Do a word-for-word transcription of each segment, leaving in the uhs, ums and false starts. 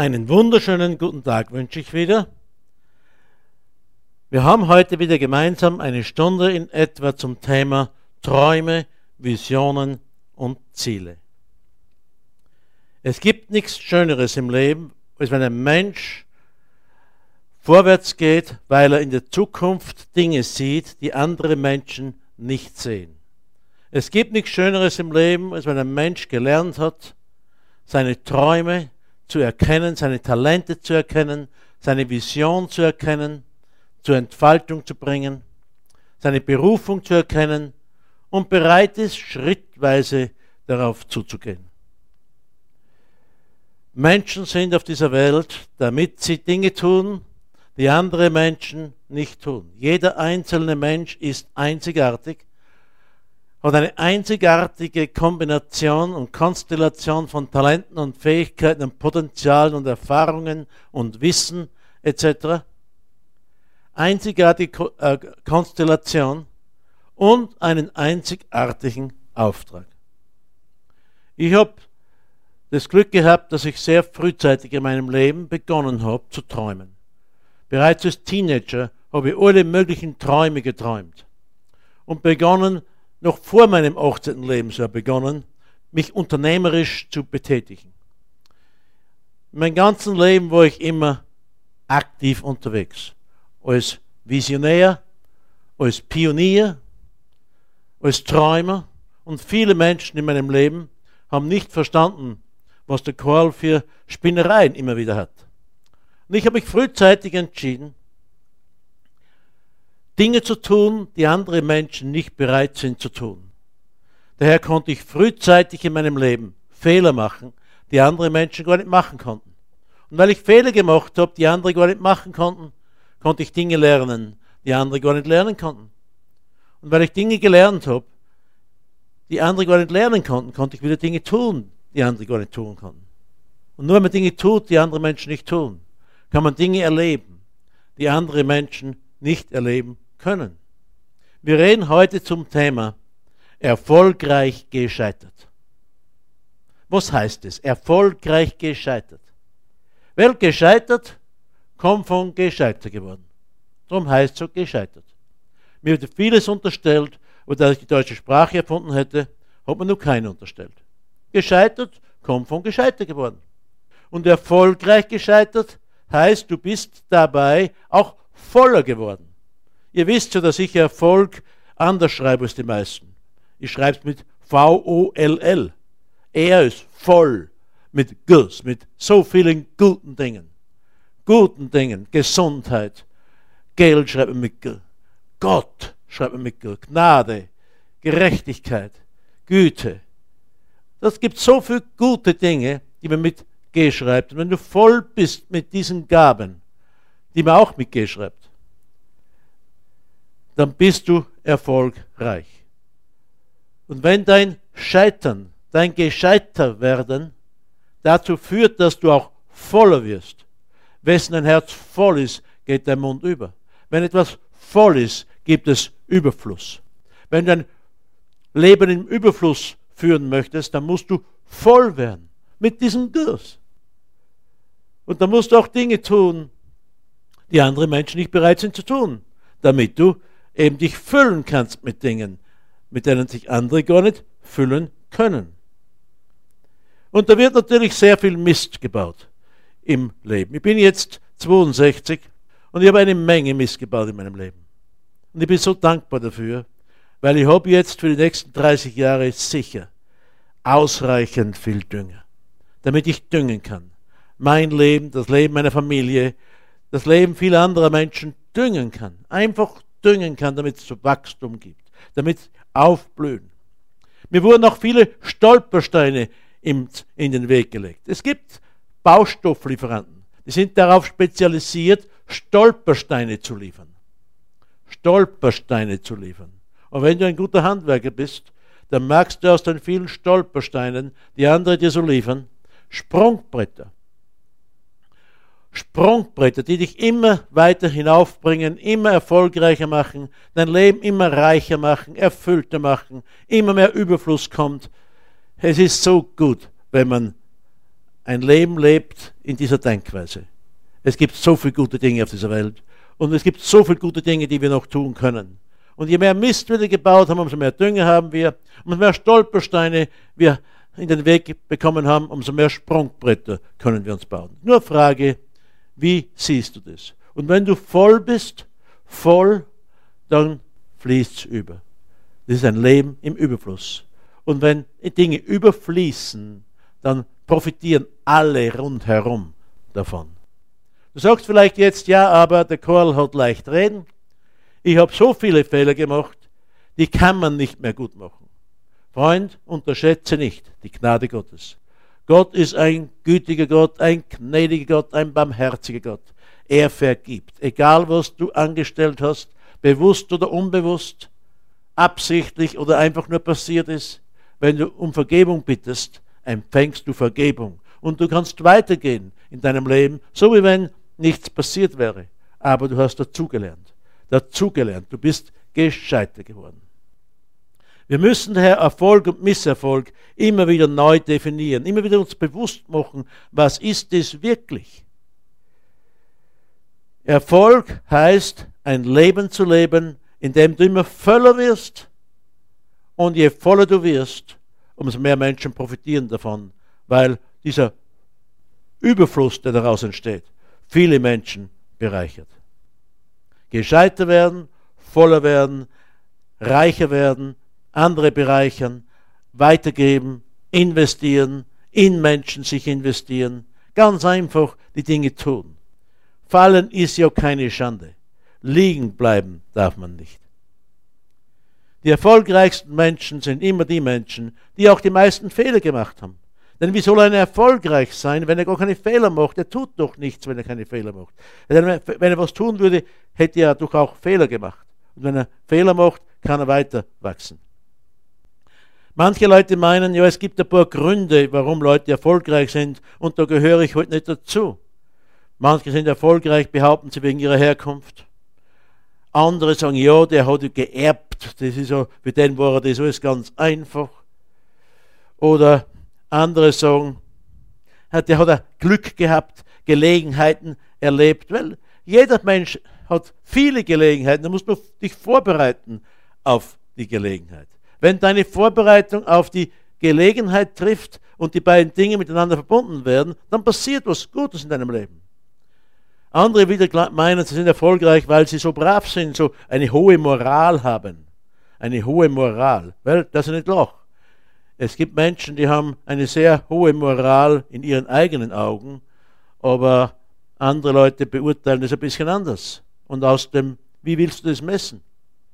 Einen wunderschönen guten Tag wünsche ich wieder. Wir haben heute wieder gemeinsam eine Stunde in etwa zum Thema Träume, Visionen und Ziele. Es gibt nichts Schöneres im Leben, als wenn ein Mensch vorwärts geht, weil er in der Zukunft Dinge sieht, die andere Menschen nicht sehen. Es gibt nichts Schöneres im Leben, als wenn ein Mensch gelernt hat, seine Träume zu erkennen, seine Talente zu erkennen, seine Vision zu erkennen, zur Entfaltung zu bringen, seine Berufung zu erkennen und bereit ist, schrittweise darauf zuzugehen. Menschen sind auf dieser Welt, damit sie Dinge tun, die andere Menschen nicht tun. Jeder einzelne Mensch ist einzigartig, hat eine einzigartige Kombination und Konstellation von Talenten und Fähigkeiten und Potenzialen und Erfahrungen und Wissen et cetera. Einzigartige Ko- äh, Konstellation und einen einzigartigen Auftrag. Ich habe das Glück gehabt, dass ich sehr frühzeitig in meinem Leben begonnen habe zu träumen. Bereits als Teenager habe ich alle möglichen Träume geträumt und begonnen, noch vor meinem achtzehnten Lebensjahr begonnen, mich unternehmerisch zu betätigen. Mein ganzes Leben war ich immer aktiv unterwegs. Als Visionär, als Pionier, als Träumer. Und viele Menschen in meinem Leben haben nicht verstanden, was der Karl für Spinnereien immer wieder hat. Und ich habe mich frühzeitig entschieden, Dinge zu tun, die andere Menschen nicht bereit sind zu tun. Daher konnte ich frühzeitig in meinem Leben Fehler machen, die andere Menschen gar nicht machen konnten. Und weil ich Fehler gemacht habe, die andere gar nicht machen konnten, konnte ich Dinge lernen, die andere gar nicht lernen konnten. Und weil ich Dinge gelernt habe, die andere gar nicht lernen konnten, konnte ich wieder Dinge tun, die andere gar nicht tun konnten. Und nur wenn man Dinge tut, die andere Menschen nicht tun, kann man Dinge erleben, die andere Menschen nicht erleben können. Wir reden heute zum Thema erfolgreich gescheitert. Was heißt es? Erfolgreich gescheitert. Weil gescheitert kommt von gescheitert geworden. Darum heißt es so gescheitert. Mir wird vieles unterstellt, und dass ich die deutsche Sprache erfunden hätte, hat man nur keine unterstellt. Gescheitert kommt von gescheitert geworden. Und erfolgreich gescheitert heißt, du bist dabei auch voller geworden. Ihr wisst ja, dass ich Erfolg anders schreibe als die meisten. Ich schreibe es mit V O L L. Er ist voll mit Guss, mit so vielen guten Dingen. Guten Dingen, Gesundheit, Geld schreibt man mit G. Gott schreibt man mit G. Gnade, Gerechtigkeit, Güte. Das gibt so viele gute Dinge, die man mit G schreibt. Und wenn du voll bist mit diesen Gaben, die man auch mit G schreibt, dann bist du erfolgreich. Und wenn dein Scheitern, dein Gescheiterwerden dazu führt, dass du auch voller wirst, wessen ein Herz voll ist, geht dein Mund über. Wenn etwas voll ist, gibt es Überfluss. Wenn du ein Leben im Überfluss führen möchtest, dann musst du voll werden mit diesem Guss. Und dann musst du auch Dinge tun, die andere Menschen nicht bereit sind zu tun, damit du eben dich füllen kannst mit Dingen, mit denen sich andere gar nicht füllen können. Und da wird natürlich sehr viel Mist gebaut im Leben. Ich bin jetzt zweiundsechzig und ich habe eine Menge Mist gebaut in meinem Leben. Und ich bin so dankbar dafür, weil ich habe jetzt für die nächsten dreißig Jahre sicher ausreichend viel Dünger, damit ich düngen kann. Mein Leben, das Leben meiner Familie, das Leben vieler anderer Menschen düngen kann. Einfach düngen kann, damit es so Wachstum gibt, damit es aufblühen. Mir wurden auch viele Stolpersteine im, in den Weg gelegt. Es gibt Baustofflieferanten, die sind darauf spezialisiert, Stolpersteine zu liefern. Stolpersteine zu liefern. Und wenn du ein guter Handwerker bist, dann merkst du aus den vielen Stolpersteinen, die andere dir so liefern, Sprungbretter. Sprungbretter, die dich immer weiter hinaufbringen, immer erfolgreicher machen, dein Leben immer reicher machen, erfüllter machen, immer mehr Überfluss kommt. Es ist so gut, wenn man ein Leben lebt in dieser Denkweise. Es gibt so viele gute Dinge auf dieser Welt und es gibt so viele gute Dinge, die wir noch tun können. Und je mehr Mist wir gebaut haben, umso mehr Dünger haben wir, umso mehr Stolpersteine wir in den Weg bekommen haben, umso mehr Sprungbretter können wir uns bauen. Nur Frage, wie siehst du das? Und wenn du voll bist, voll, dann fließt es über. Das ist ein Leben im Überfluss. Und wenn Dinge überfließen, dann profitieren alle rundherum davon. Du sagst vielleicht jetzt, ja, aber der Karl hat leicht reden. Ich habe so viele Fehler gemacht, die kann man nicht mehr gut machen. Freund, unterschätze nicht die Gnade Gottes. Gott ist ein gütiger Gott, ein gnädiger Gott, ein barmherziger Gott. Er vergibt. Egal, was du angestellt hast, bewusst oder unbewusst, absichtlich oder einfach nur passiert ist, wenn du um Vergebung bittest, empfängst du Vergebung. Und du kannst weitergehen in deinem Leben, so wie wenn nichts passiert wäre. Aber du hast dazugelernt. Dazugelernt. Du bist gescheiter geworden. Wir müssen daher Erfolg und Misserfolg immer wieder neu definieren, immer wieder uns bewusst machen, was ist es wirklich. Erfolg heißt, ein Leben zu leben, in dem du immer voller wirst, und je voller du wirst, umso mehr Menschen profitieren davon, weil dieser Überfluss, der daraus entsteht, viele Menschen bereichert. Gescheiter werden, voller werden, reicher werden, andere bereichern, weitergeben, investieren, in Menschen sich investieren, ganz einfach die Dinge tun. Fallen ist ja keine Schande. Liegen bleiben darf man nicht. Die erfolgreichsten Menschen sind immer die Menschen, die auch die meisten Fehler gemacht haben. Denn wie soll einer erfolgreich sein, wenn er gar keine Fehler macht? Er tut doch nichts, wenn er keine Fehler macht. Wenn er was tun würde, hätte er doch auch Fehler gemacht. Und wenn er Fehler macht, kann er weiter wachsen. Manche Leute meinen, ja, es gibt ein paar Gründe, warum Leute erfolgreich sind, und da gehöre ich heute nicht dazu. Manche sind erfolgreich, behaupten sie wegen ihrer Herkunft. Andere sagen, ja, der hat geerbt, das ist so, für den war er das alles ganz einfach. Oder andere sagen, der hat er Glück gehabt, Gelegenheiten erlebt. Weil jeder Mensch hat viele Gelegenheiten, da musst du dich vorbereiten auf die Gelegenheit. Wenn deine Vorbereitung auf die Gelegenheit trifft und die beiden Dinge miteinander verbunden werden, dann passiert was Gutes in deinem Leben. Andere wieder meinen, sie sind erfolgreich, weil sie so brav sind, so eine hohe Moral haben. Eine hohe Moral. Weil, das ist nicht Loch. Es gibt Menschen, die haben eine sehr hohe Moral in ihren eigenen Augen, aber andere Leute beurteilen das ein bisschen anders. Und aus dem, wie willst du das messen?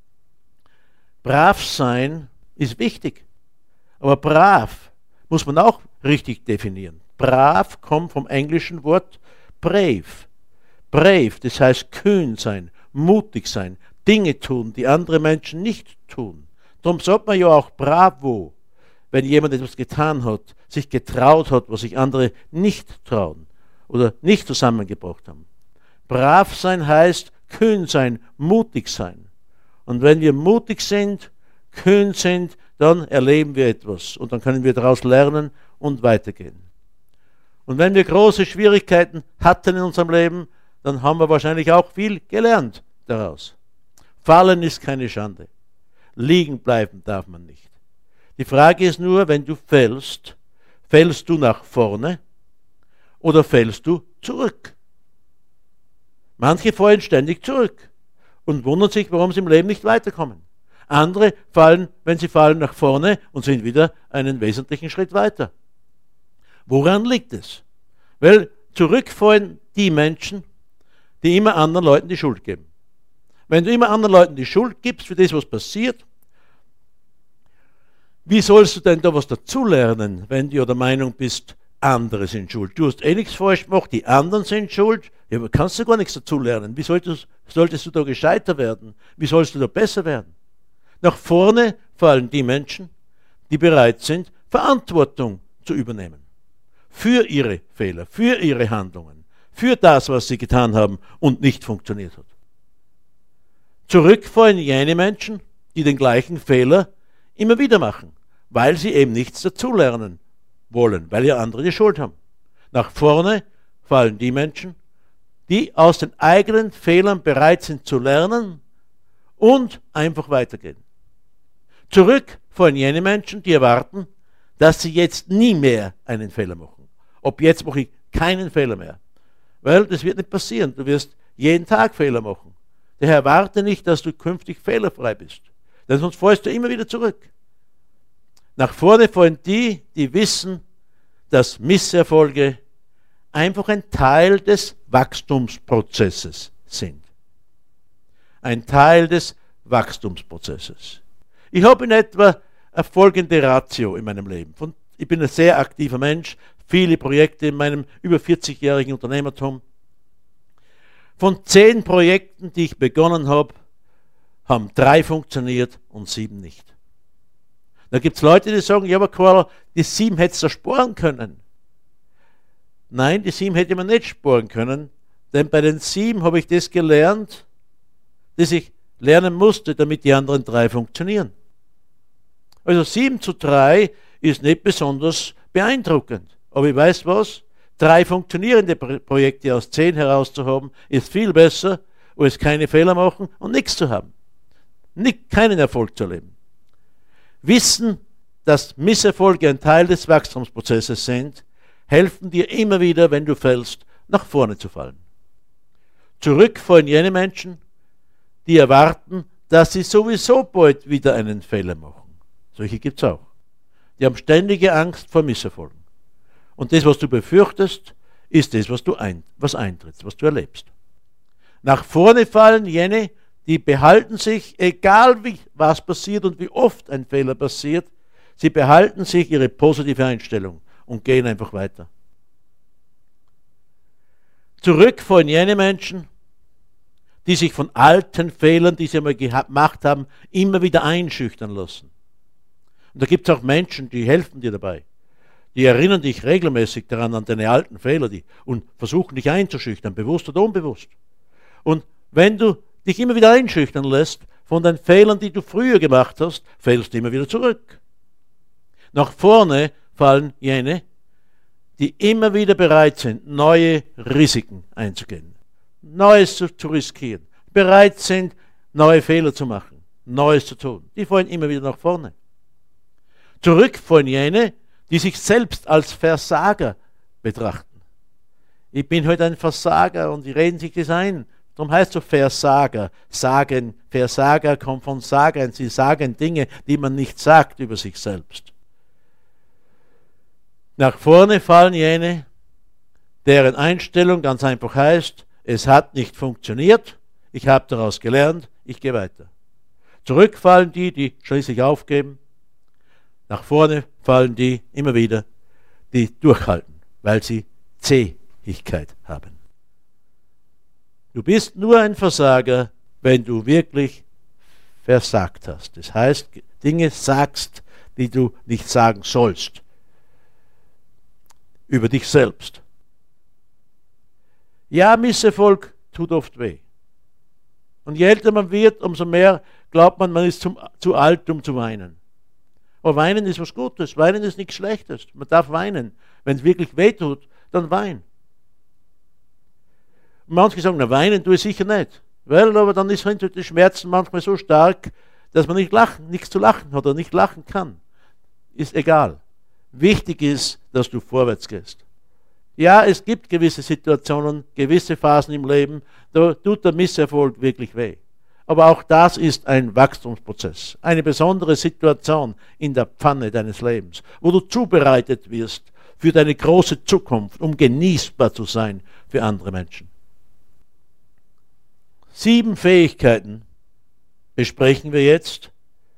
Brav sein ist wichtig. Aber brav muss man auch richtig definieren. Brav kommt vom englischen Wort brave. Brave, das heißt kühn sein, mutig sein, Dinge tun, die andere Menschen nicht tun. Darum sagt man ja auch bravo, wenn jemand etwas getan hat, sich getraut hat, was sich andere nicht trauen oder nicht zusammengebracht haben. Brav sein heißt kühn sein, mutig sein. Und wenn wir mutig sind, kühn sind, dann erleben wir etwas und dann können wir daraus lernen und weitergehen. Und wenn wir große Schwierigkeiten hatten in unserem Leben, dann haben wir wahrscheinlich auch viel gelernt daraus. Fallen ist keine Schande. Liegen bleiben darf man nicht. Die Frage ist nur, wenn du fällst, fällst du nach vorne oder fällst du zurück? Manche fallen ständig zurück und wundern sich, warum sie im Leben nicht weiterkommen. Andere fallen, wenn sie fallen, nach vorne und sind wieder einen wesentlichen Schritt weiter. Woran liegt es? Weil zurückfallen die Menschen, die immer anderen Leuten die Schuld geben. Wenn du immer anderen Leuten die Schuld gibst für das, was passiert, wie sollst du denn da was dazulernen, wenn du der Meinung bist, andere sind schuld? Du hast eh nichts falsch gemacht, die anderen sind schuld, ja, aber kannst du gar nichts dazulernen. Wie solltest, solltest du da gescheiter werden? Wie sollst du da besser werden? Nach vorne fallen die Menschen, die bereit sind, Verantwortung zu übernehmen. Für ihre Fehler, für ihre Handlungen, für das, was sie getan haben und nicht funktioniert hat. Zurückfallen jene Menschen, die den gleichen Fehler immer wieder machen, weil sie eben nichts dazulernen wollen, weil ja andere die Schuld haben. Nach vorne fallen die Menschen, die aus den eigenen Fehlern bereit sind zu lernen und einfach weitergehen. Zurück fallen jene Menschen, die erwarten, dass sie jetzt nie mehr einen Fehler machen. Ob jetzt mache ich keinen Fehler mehr. Weil das wird nicht passieren. Du wirst jeden Tag Fehler machen. Daher erwarte nicht, dass du künftig fehlerfrei bist. Denn sonst fällst du immer wieder zurück. Nach vorne fallen die, die wissen, dass Misserfolge einfach ein Teil des Wachstumsprozesses sind. Ein Teil des Wachstumsprozesses. Ich habe in etwa eine folgende Ratio in meinem Leben. Von, ich bin ein sehr aktiver Mensch, viele Projekte in meinem über vierzigjährigen Unternehmertum. Von zehn Projekten, die ich begonnen habe, haben drei funktioniert und sieben nicht. Da gibt es Leute, die sagen, ja, aber Karl, die sieben hättest du sparen können. Nein, die sieben hätte man nicht sparen können, denn bei den sieben habe ich das gelernt, das ich lernen musste, damit die anderen drei funktionieren. Also sieben zu drei ist nicht besonders beeindruckend. Aber ich weiß was, drei funktionierende Projekte aus zehn herauszuhaben, ist viel besser, als keine Fehler machen und nichts zu haben. Nicht, keinen Erfolg zu erleben. Wissen, dass Misserfolge ein Teil des Wachstumsprozesses sind, helfen dir immer wieder, wenn du fällst, nach vorne zu fallen. Zurück fallen jene Menschen, die erwarten, dass sie sowieso bald wieder einen Fehler machen. Solche gibt es auch. Die haben ständige Angst vor Misserfolgen. Und das, was du befürchtest, ist das, was du ein, was eintritt, was du erlebst. Nach vorne fallen jene, die behalten sich, egal wie was passiert und wie oft ein Fehler passiert, sie behalten sich ihre positive Einstellung und gehen einfach weiter. Zurück fallen jene Menschen, die sich von alten Fehlern, die sie einmal gemacht haben, immer wieder einschüchtern lassen. Und da gibt es auch Menschen, die helfen dir dabei. Die erinnern dich regelmäßig daran, an deine alten Fehler die, und versuchen dich einzuschüchtern, bewusst oder unbewusst. Und wenn du dich immer wieder einschüchtern lässt von den Fehlern, die du früher gemacht hast, fällst du immer wieder zurück. Nach vorne fallen jene, die immer wieder bereit sind, neue Risiken einzugehen, Neues zu, zu riskieren, bereit sind, neue Fehler zu machen, Neues zu tun. Die fallen immer wieder nach vorne. Zurück fallen jene, die sich selbst als Versager betrachten. Ich bin heute ein Versager und die reden sich das ein. Darum heißt es so Versager. Sagen, Versager kommt von Sagen. Sie sagen Dinge, die man nicht sagt über sich selbst. Nach vorne fallen jene, deren Einstellung ganz einfach heißt, es hat nicht funktioniert, ich habe daraus gelernt, ich gehe weiter. Zurück fallen die, die schließlich aufgeben. Nach vorne fallen die immer wieder, die durchhalten, weil sie Zähigkeit haben. Du bist nur ein Versager, wenn du wirklich versagt hast. Das heißt, Dinge sagst, die du nicht sagen sollst. Über dich selbst. Ja, Misserfolg tut oft weh. Und je älter man wird, umso mehr glaubt man, man ist zum, zu alt, um zu weinen. Aber weinen ist was Gutes, weinen ist nichts Schlechtes. Man darf weinen. Wenn es wirklich weh tut, dann wein. Und manche sagen, na weinen tue ich sicher nicht. Weil aber dann ist halt die Schmerzen manchmal so stark, dass man nicht lachen, nichts zu lachen hat oder nicht lachen kann. Ist egal. Wichtig ist, dass du vorwärts gehst. Ja, es gibt gewisse Situationen, gewisse Phasen im Leben, da tut der Misserfolg wirklich weh. Aber auch das ist ein Wachstumsprozess, eine besondere Situation in der Pfanne deines Lebens, wo du zubereitet wirst für deine große Zukunft, um genießbar zu sein für andere Menschen. Sieben Fähigkeiten besprechen wir jetzt,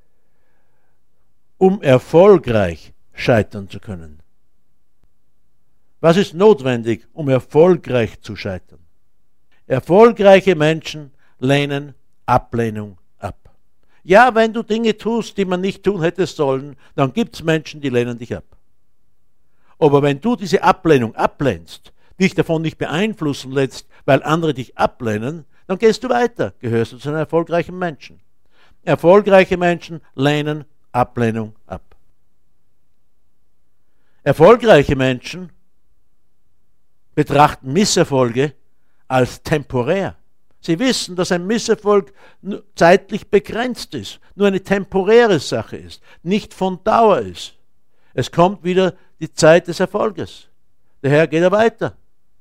um erfolgreich scheitern zu können. Was ist notwendig, um erfolgreich zu scheitern? Erfolgreiche Menschen lehnen Ablehnung ab. Ja, wenn du Dinge tust, die man nicht tun hätte sollen, dann gibt es Menschen, die lehnen dich ab. Aber wenn du diese Ablehnung ablehnst, dich davon nicht beeinflussen lässt, weil andere dich ablehnen, dann gehst du weiter, gehörst du zu einem erfolgreichen Menschen. Erfolgreiche Menschen lehnen Ablehnung ab. Erfolgreiche Menschen betrachten Misserfolge als temporär. Sie wissen, dass ein Misserfolg zeitlich begrenzt ist, nur eine temporäre Sache ist, nicht von Dauer ist. Es kommt wieder die Zeit des Erfolges. Daher geht er weiter.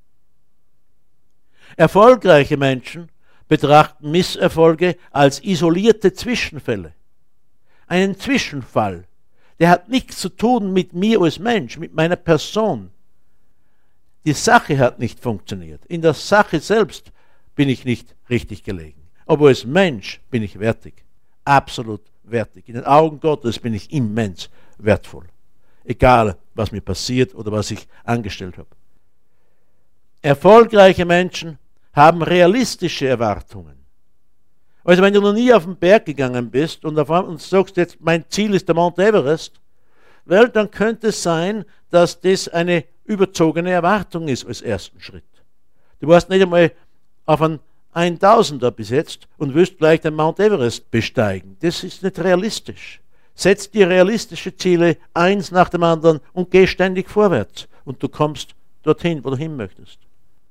Erfolgreiche Menschen betrachten Misserfolge als isolierte Zwischenfälle. Einen Zwischenfall, der hat nichts zu tun mit mir als Mensch, mit meiner Person. Die Sache hat nicht funktioniert. In der Sache selbst bin ich nicht richtig gelegen. Aber als Mensch bin ich wertig. Absolut wertig. In den Augen Gottes bin ich immens wertvoll. Egal, was mir passiert oder was ich angestellt habe. Erfolgreiche Menschen haben realistische Erwartungen. Also wenn du noch nie auf den Berg gegangen bist und, auf, und sagst jetzt, mein Ziel ist der Mount Everest, well, dann könnte es sein, dass das eine überzogene Erwartung ist als ersten Schritt. Du warst nicht einmal auf einen Tausender bis jetzt und willst gleich den Mount Everest besteigen. Das ist nicht realistisch. Setz dir realistische Ziele, eins nach dem anderen, und geh ständig vorwärts. Und du kommst dorthin, wo du hin möchtest.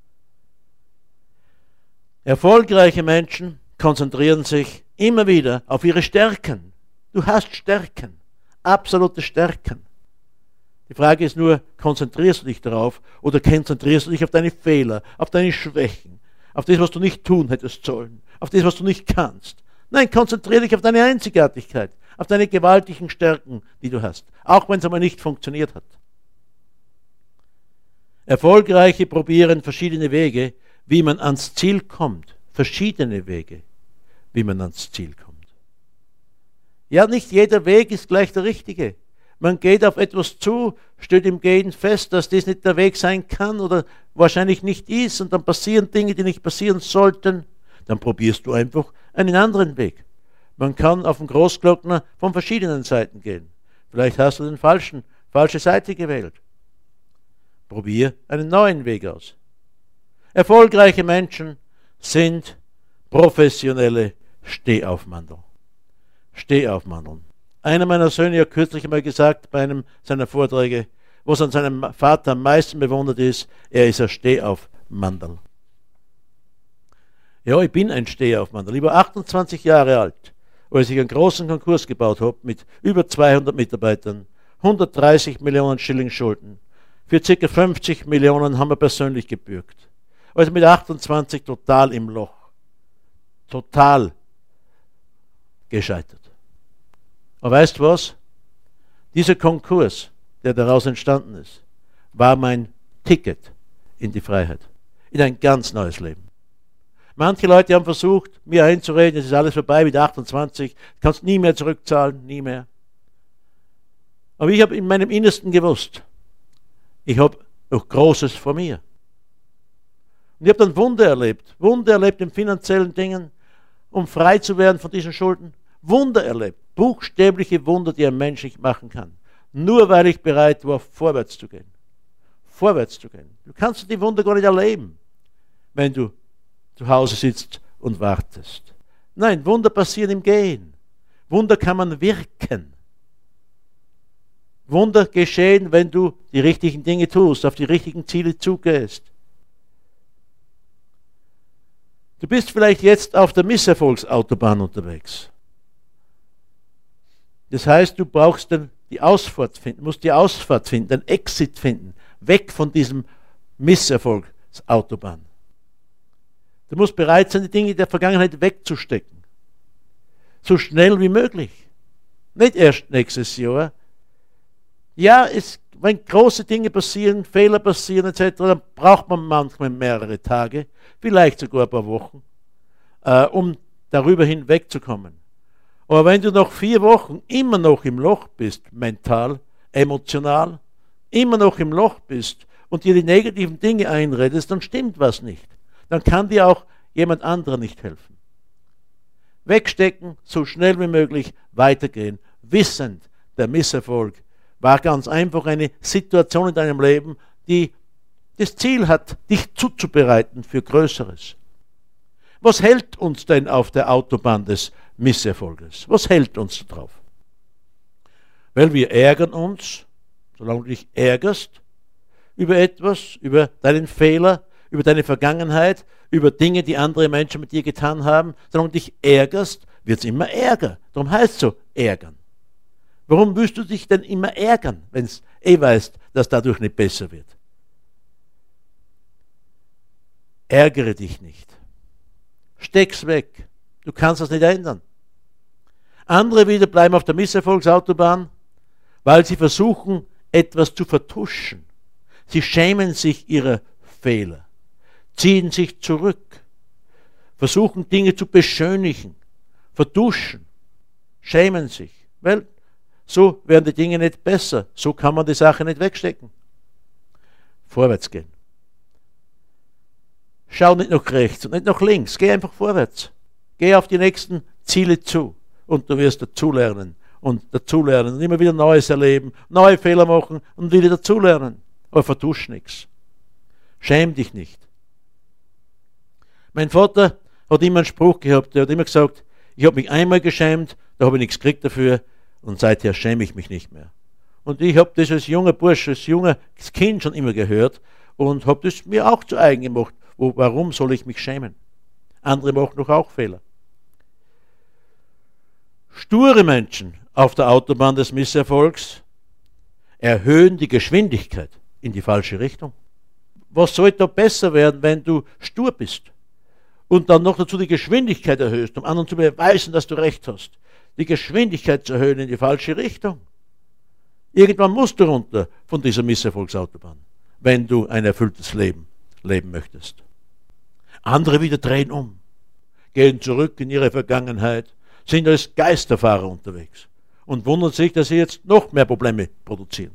Erfolgreiche Menschen konzentrieren sich immer wieder auf ihre Stärken. Du hast Stärken, absolute Stärken. Die Frage ist nur, konzentrierst du dich darauf oder konzentrierst du dich auf deine Fehler, auf deine Schwächen, auf das, was du nicht tun hättest sollen, auf das, was du nicht kannst. Nein, konzentriere dich auf deine Einzigartigkeit, auf deine gewaltigen Stärken, die du hast, auch wenn es einmal nicht funktioniert hat. Erfolgreiche probieren verschiedene Wege, wie man ans Ziel kommt. Verschiedene Wege, wie man ans Ziel kommt. Ja, nicht jeder Weg ist gleich der richtige. Man geht auf etwas zu, stellt im Gehen fest, dass das nicht der Weg sein kann oder wahrscheinlich nicht ist, und dann passieren Dinge, die nicht passieren sollten. Dann probierst du einfach einen anderen Weg. Man kann auf den Großglockner von verschiedenen Seiten gehen. Vielleicht hast du den falschen, falsche Seite gewählt. Probier einen neuen Weg aus. Erfolgreiche Menschen sind professionelle Stehaufmandel. Stehaufmandeln. Einer meiner Söhne hat kürzlich einmal gesagt bei einem seiner Vorträge, was an seinem Vater am meisten bewundert ist, er ist ein Stehaufmandel. Ja, ich bin ein Stehaufmandel. Ich war achtundzwanzig Jahre alt, als ich einen großen Konkurs gebaut habe mit über zweihundert Mitarbeitern, hundertdreißig Millionen Schilling Schulden. Für ca. fünfzig Millionen haben wir persönlich gebürgt. Also mit achtundzwanzig total im Loch. Total gescheitert. Aber weißt du was? Dieser Konkurs, der daraus entstanden ist, war mein Ticket in die Freiheit. In ein ganz neues Leben. Manche Leute haben versucht, mir einzureden, es ist alles vorbei mit achtundzwanzig, du kannst nie mehr zurückzahlen, nie mehr. Aber ich habe in meinem Innersten gewusst, ich habe noch Großes vor mir. Und ich habe dann Wunder erlebt. Wunder erlebt in finanziellen Dingen, um frei zu werden von diesen Schulden. Wunder erlebt. Buchstäbliche Wunder, die ein Mensch nicht machen kann. Nur weil ich bereit war, vorwärts zu gehen. Vorwärts zu gehen. Du kannst die Wunder gar nicht erleben, wenn du zu Hause sitzt und wartest. Nein, Wunder passieren im Gehen. Wunder kann man wirken. Wunder geschehen, wenn du die richtigen Dinge tust, auf die richtigen Ziele zugehst. Du bist vielleicht jetzt auf der Misserfolgsautobahn unterwegs. Das heißt, du brauchst den, die Ausfahrt finden, musst die Ausfahrt finden, den Exit finden, weg von diesem Misserfolgsautobahn. Du musst bereit sein, die Dinge der Vergangenheit wegzustecken. So schnell wie möglich. Nicht erst nächstes Jahr. Ja, es, wenn große Dinge passieren, Fehler passieren et cetera, dann braucht man manchmal mehrere Tage, vielleicht sogar ein paar Wochen, äh, um darüber hinwegzukommen. Aber wenn du nach vier Wochen immer noch im Loch bist, mental, emotional, immer noch im Loch bist und dir die negativen Dinge einredest, dann stimmt was nicht. Dann kann dir auch jemand anderer nicht helfen. Wegstecken, so schnell wie möglich weitergehen, wissend, der Misserfolg war ganz einfach eine Situation in deinem Leben, die das Ziel hat, dich zuzubereiten für Größeres. Was hält uns denn auf der Autobahn des Misserfolges? Was hält uns drauf? Weil wir ärgern uns, solange du dich ärgerst, über etwas, über deinen Fehler, über deine Vergangenheit, über Dinge, die andere Menschen mit dir getan haben, sondern dich ärgerst, wird es immer ärger. Darum heißt es so, ärgern. Warum willst du dich denn immer ärgern, wenn es eh weißt, dass dadurch nicht besser wird? Ärgere dich nicht. Steck's weg. Du kannst das nicht ändern. Andere wieder bleiben auf der Misserfolgsautobahn, weil sie versuchen, etwas zu vertuschen. Sie schämen sich ihrer Fehler, ziehen sich zurück, versuchen Dinge zu beschönigen, vertuschen, schämen sich. Weil so werden die Dinge nicht besser. So kann man die Sache nicht wegstecken. Vorwärts gehen. Schau nicht nach rechts und nicht nach links. Geh einfach vorwärts. Geh auf die nächsten Ziele zu und du wirst dazulernen und dazulernen und immer wieder Neues erleben, neue Fehler machen und wieder dazulernen. Aber vertusch nichts. Schäm dich nicht. Mein Vater hat immer einen Spruch gehabt, der hat immer gesagt, ich habe mich einmal geschämt, da habe ich nichts gekriegt dafür und seither schäme ich mich nicht mehr. Und ich habe das als junger Bursch, als junges Kind schon immer gehört und habe das mir auch zu eigen gemacht. Wo, warum soll ich mich schämen? Andere machen doch auch Fehler. Sture Menschen auf der Autobahn des Misserfolgs erhöhen die Geschwindigkeit in die falsche Richtung. Was soll da besser werden, wenn du stur bist und dann noch dazu die Geschwindigkeit erhöhst, um anderen zu beweisen, dass du recht hast? Die Geschwindigkeit zu erhöhen in die falsche Richtung. Irgendwann musst du runter von dieser Misserfolgsautobahn, wenn du ein erfülltes Leben leben möchtest. Andere wieder drehen um, gehen zurück in ihre Vergangenheit, sind als Geisterfahrer unterwegs und wundern sich, dass sie jetzt noch mehr Probleme produzieren.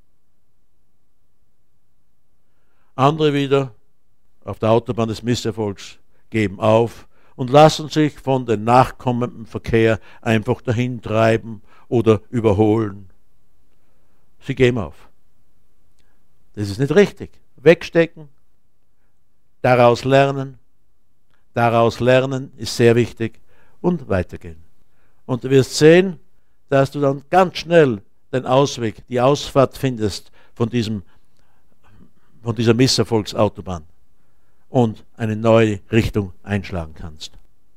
Andere wieder auf der Autobahn des Misserfolgs geben auf und lassen sich von dem nachkommenden Verkehr einfach dahin treiben oder überholen. Sie geben auf. Das ist nicht richtig. Wegstecken, daraus lernen, daraus lernen ist sehr wichtig und weitergehen. Und du wirst sehen, dass du dann ganz schnell den Ausweg, die Ausfahrt findest von, diesem, von dieser Misserfolgsautobahn und eine neue Richtung einschlagen kannst.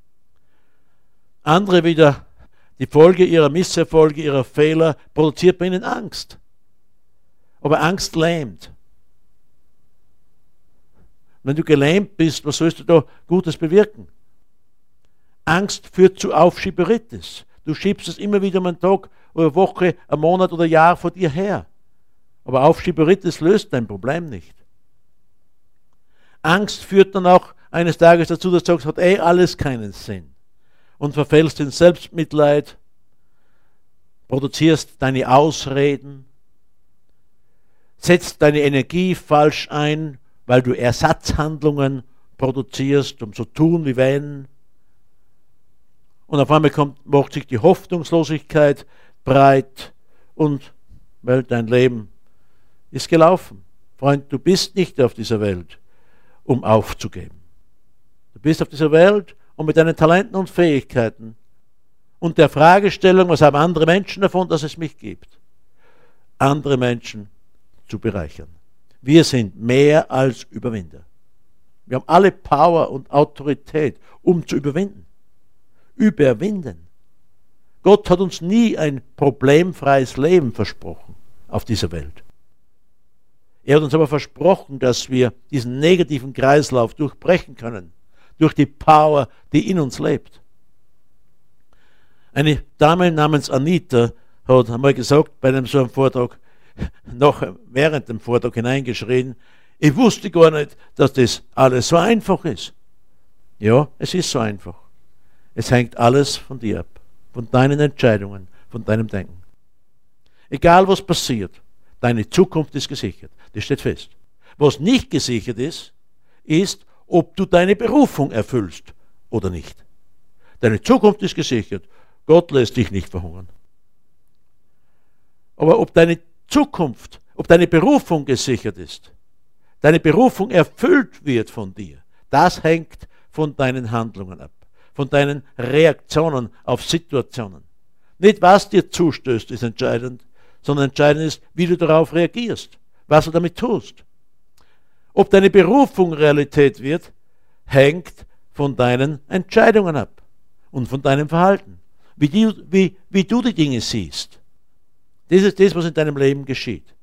Andere wieder, die Folge ihrer Misserfolge, ihrer Fehler, produziert bei ihnen Angst. Aber Angst lähmt. Wenn du gelähmt bist, was sollst du da Gutes bewirken? Angst führt zu Aufschieberitis. Du schiebst es immer wieder um einen Tag oder Woche, einen Monat oder ein Jahr vor dir her. Aber Aufschieberitis löst dein Problem nicht. Angst führt dann auch eines Tages dazu, dass du sagst, hat eh alles keinen Sinn. Und verfällst in Selbstmitleid, produzierst deine Ausreden, setzt deine Energie falsch ein, weil du Ersatzhandlungen produzierst, um zu tun, wie wenn. Und auf einmal kommt, macht sich die Hoffnungslosigkeit breit und weil dein Leben ist gelaufen. Freund, du bist nicht auf dieser Welt, um aufzugeben. Du bist auf dieser Welt, um mit deinen Talenten und Fähigkeiten und der Fragestellung, was haben andere Menschen davon, dass es mich gibt, andere Menschen zu bereichern. Wir sind mehr als Überwinder. Wir haben alle Power und Autorität, um zu überwinden. Überwinden. Gott hat uns nie ein problemfreies Leben versprochen auf dieser Welt. Er hat uns aber versprochen, dass wir diesen negativen Kreislauf durchbrechen können, durch die Power, die in uns lebt. Eine Dame namens Anita hat einmal gesagt, bei einem so einem Vortrag, noch während dem Vortrag hineingeschrien, ich wusste gar nicht, dass das alles so einfach ist. Ja, es ist so einfach. Es hängt alles von dir ab, von deinen Entscheidungen, von deinem Denken. Egal was passiert, deine Zukunft ist gesichert. Das steht fest. Was nicht gesichert ist, ist, ob du deine Berufung erfüllst oder nicht. Deine Zukunft ist gesichert. Gott lässt dich nicht verhungern. Aber ob deine Zukunft, ob deine Berufung gesichert ist, deine Berufung erfüllt wird von dir, das hängt von deinen Handlungen ab, von deinen Reaktionen auf Situationen. Nicht was dir zustößt, ist entscheidend, sondern entscheidend ist, wie du darauf reagierst, was du damit tust. Ob deine Berufung Realität wird, hängt von deinen Entscheidungen ab und von deinem Verhalten, wie, die, wie, wie du die Dinge siehst. Das ist das, was in deinem Leben geschieht.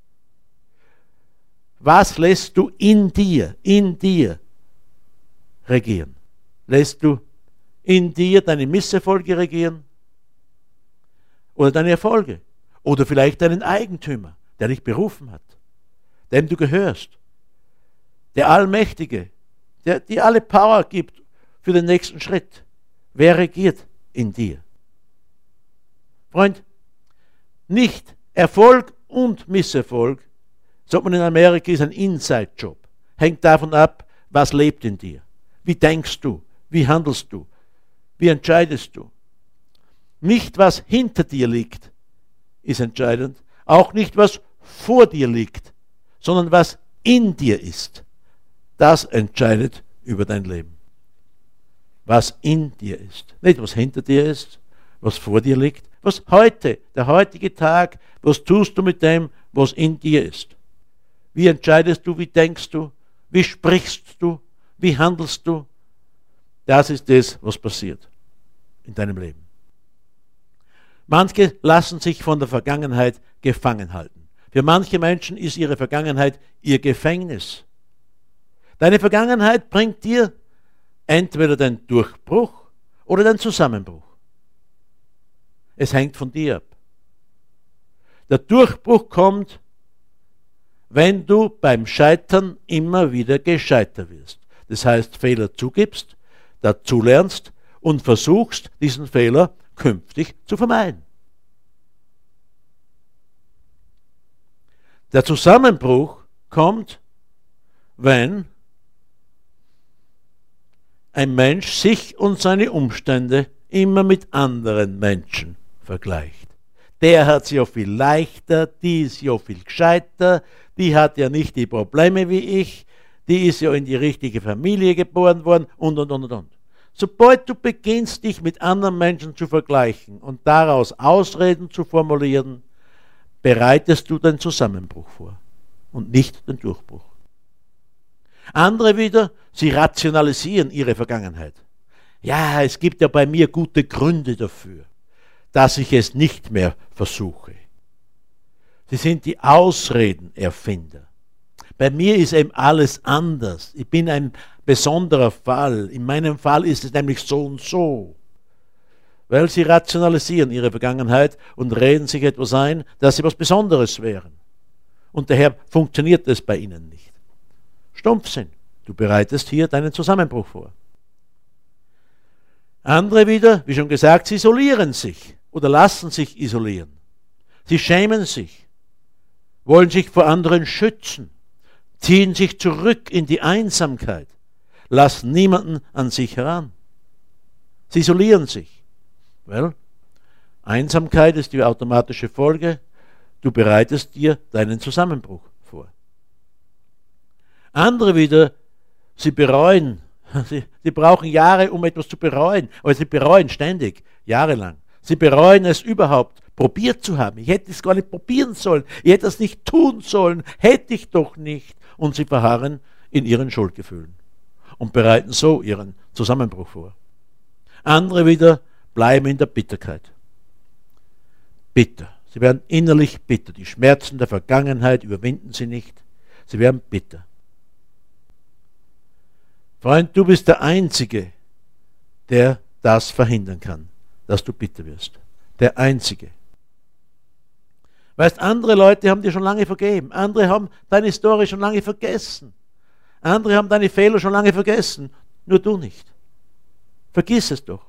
Was lässt du in dir, in dir regieren? Lässt du in dir deine Misserfolge regieren? Oder deine Erfolge? Oder vielleicht deinen Eigentümer, der dich berufen hat, dem du gehörst? Der Allmächtige, der dir alle Power gibt für den nächsten Schritt. Wer regiert in dir? Freund, nicht Erfolg und Misserfolg, sagt man in Amerika, ist ein Inside-Job. Hängt davon ab, was lebt in dir. Wie denkst du? Wie handelst du? Wie entscheidest du? Nicht, was hinter dir liegt, ist entscheidend. Auch nicht, was vor dir liegt, sondern was in dir ist. Das entscheidet über dein Leben. Was in dir ist. Nicht, was hinter dir ist, was vor dir liegt, was heute, der heutige Tag, was tust du mit dem, was in dir ist. Wie entscheidest du, wie denkst du, wie sprichst du, wie handelst du. Das ist das, was passiert in deinem Leben. Manche lassen sich von der Vergangenheit gefangen halten. Für manche Menschen ist ihre Vergangenheit ihr Gefängnis. Deine Vergangenheit bringt dir entweder den Durchbruch oder den Zusammenbruch. Es hängt von dir ab. Der Durchbruch kommt, wenn du beim Scheitern immer wieder gescheitert wirst. Das heißt, Fehler zugibst, dazulernst und versuchst, diesen Fehler künftig zu vermeiden. Der Zusammenbruch kommt, wenn ein Mensch sich und seine Umstände immer mit anderen Menschen vergleicht. Der hat es ja viel leichter, die ist ja viel gescheiter, die hat ja nicht die Probleme wie ich, die ist ja in die richtige Familie geboren worden und, und, und, und, und. Sobald du beginnst, dich mit anderen Menschen zu vergleichen und daraus Ausreden zu formulieren, bereitest du den Zusammenbruch vor und nicht den Durchbruch. Andere wieder, sie rationalisieren ihre Vergangenheit. Ja, es gibt ja bei mir gute Gründe dafür, dass ich es nicht mehr versuche. Sie sind die Ausredenerfinder. Bei mir ist eben alles anders. Ich bin ein besonderer Fall. In meinem Fall ist es nämlich so und so. Weil sie rationalisieren ihre Vergangenheit und reden sich etwas ein, dass sie was Besonderes wären. Und daher funktioniert es bei ihnen nicht. Stumpfsinn. Du bereitest hier deinen Zusammenbruch vor. Andere wieder, wie schon gesagt, sie isolieren sich oder lassen sich isolieren. Sie schämen sich, wollen sich vor anderen schützen, ziehen sich zurück in die Einsamkeit, lassen niemanden an sich heran. Sie isolieren sich. Well, Einsamkeit ist die automatische Folge. Du bereitest dir deinen Zusammenbruch vor. Andere wieder, sie bereuen. Sie, sie brauchen Jahre, um etwas zu bereuen. Aber sie bereuen ständig, jahrelang. Sie bereuen es überhaupt, probiert zu haben. Ich hätte es gar nicht probieren sollen. Ich hätte es nicht tun sollen. Hätte ich doch nicht. Und sie verharren in ihren Schuldgefühlen und bereiten so ihren Zusammenbruch vor. Andere wieder bleiben in der Bitterkeit. Bitter. Sie werden innerlich bitter. Die Schmerzen der Vergangenheit überwinden sie nicht. Sie werden bitter. Freund, du bist der Einzige, der das verhindern kann, dass du bitter wirst. Der Einzige. Weißt, andere Leute haben dir schon lange vergeben. Andere haben deine Story schon lange vergessen. Andere haben deine Fehler schon lange vergessen. Nur du nicht. Vergiss es doch.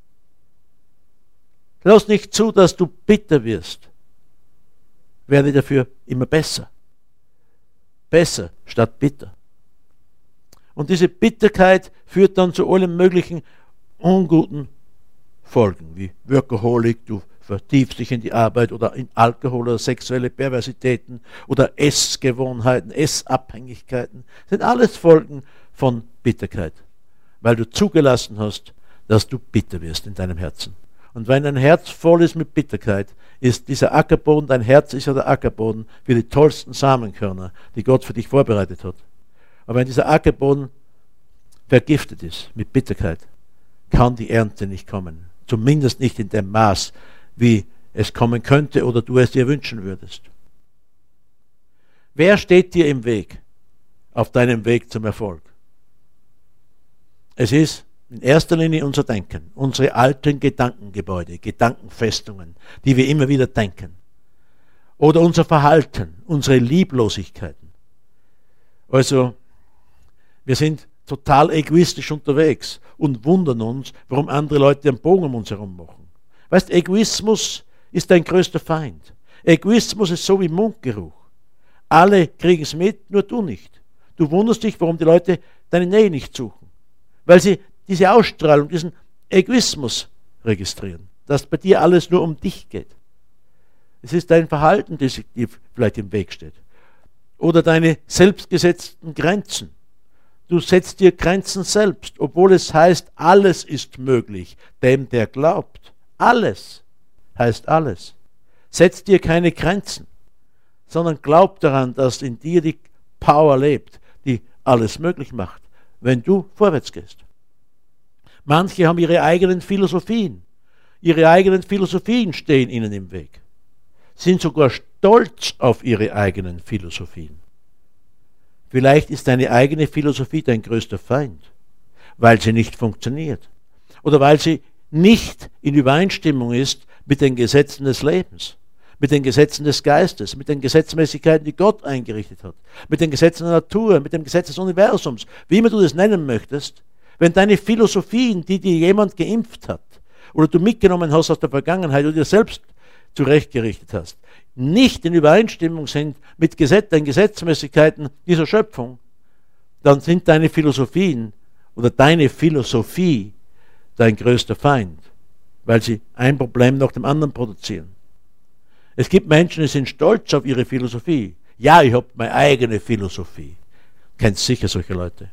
Lass nicht zu, dass du bitter wirst. Werde dafür immer besser. Besser statt bitter. Und diese Bitterkeit führt dann zu allen möglichen unguten Folgen, wie Workaholic, du vertiefst dich in die Arbeit oder in Alkohol oder sexuelle Perversitäten oder Essgewohnheiten, Essabhängigkeiten. Das sind alles Folgen von Bitterkeit, weil du zugelassen hast, dass du bitter wirst in deinem Herzen. Und wenn dein Herz voll ist mit Bitterkeit, ist dieser Ackerboden, dein Herz ist ja der Ackerboden für die tollsten Samenkörner, die Gott für dich vorbereitet hat. Aber wenn dieser Ackerboden vergiftet ist mit Bitterkeit, kann die Ernte nicht kommen. Zumindest nicht in dem Maß, wie es kommen könnte oder du es dir wünschen würdest. Wer steht dir im Weg, auf deinem Weg zum Erfolg? Es ist in erster Linie unser Denken, unsere alten Gedankengebäude, Gedankenfestungen, die wir immer wieder denken. Oder unser Verhalten, unsere Lieblosigkeiten. Also, wir sind total egoistisch unterwegs und wundern uns, warum andere Leute einen Bogen um uns herum machen. Weißt, Egoismus ist dein größter Feind. Egoismus ist so wie Mundgeruch. Alle kriegen es mit, nur du nicht. Du wunderst dich, warum die Leute deine Nähe nicht suchen. Weil sie diese Ausstrahlung, diesen Egoismus registrieren. Dass bei dir alles nur um dich geht. Es ist dein Verhalten, das dir vielleicht im Weg steht. Oder deine selbstgesetzten Grenzen. Du setzt dir Grenzen selbst, obwohl es heißt, alles ist möglich, dem der glaubt. Alles heißt alles. Setz dir keine Grenzen, sondern glaub daran, dass in dir die Power lebt, die alles möglich macht, wenn du vorwärts gehst. Manche haben ihre eigenen Philosophien. Ihre eigenen Philosophien stehen ihnen im Weg. Sind sogar stolz auf ihre eigenen Philosophien. Vielleicht ist deine eigene Philosophie dein größter Feind, weil sie nicht funktioniert oder weil sie nicht in Übereinstimmung ist mit den Gesetzen des Lebens, mit den Gesetzen des Geistes, mit den Gesetzmäßigkeiten, die Gott eingerichtet hat, mit den Gesetzen der Natur, mit dem Gesetz des Universums, wie immer du das nennen möchtest. Wenn deine Philosophien, die dir jemand geimpft hat oder du mitgenommen hast aus der Vergangenheit oder dir selbst zurechtgerichtet hast, nicht in Übereinstimmung sind mit Gesetz, den Gesetzmäßigkeiten dieser Schöpfung, dann sind deine Philosophien oder deine Philosophie dein größter Feind, weil sie ein Problem nach dem anderen produzieren. Es gibt Menschen, die sind stolz auf ihre Philosophie. Ja, ich habe meine eigene Philosophie. Kennst sicher solche Leute.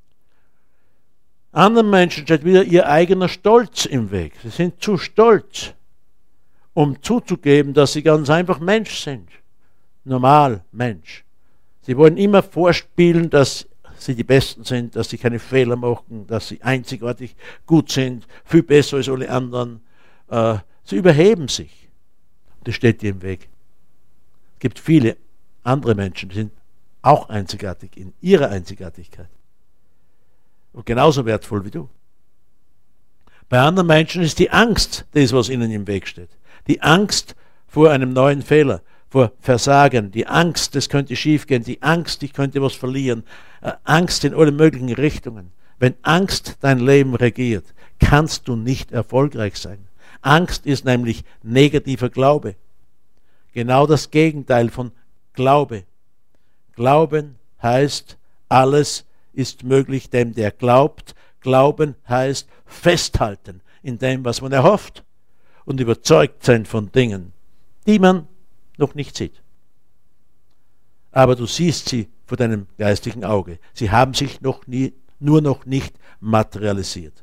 Anderen Menschen steht wieder ihr eigener Stolz im Weg. Sie sind zu stolz, um zuzugeben, dass sie ganz einfach Mensch sind. Normal Mensch. Sie wollen immer vorspielen, dass sie die Besten sind, dass sie keine Fehler machen, dass sie einzigartig gut sind, viel besser als alle anderen. Äh, sie überheben sich. Das steht dir im Weg. Es gibt viele andere Menschen, die sind auch einzigartig in ihrer Einzigartigkeit. Und genauso wertvoll wie du. Bei anderen Menschen ist die Angst das, was ihnen im Weg steht. Die Angst vor einem neuen Fehler, vor Versagen, die Angst, es könnte schiefgehen, die Angst, ich könnte was verlieren, äh, Angst in alle möglichen Richtungen. Wenn Angst dein Leben regiert, kannst du nicht erfolgreich sein. Angst ist nämlich negativer Glaube. Genau das Gegenteil von Glaube. Glauben heißt, alles ist möglich dem, der glaubt. Glauben heißt festhalten in dem, was man erhofft und überzeugt sein von Dingen, die man noch nicht sieht. Aber du siehst sie vor deinem geistigen Auge. Sie haben sich noch nie, nur noch nicht materialisiert.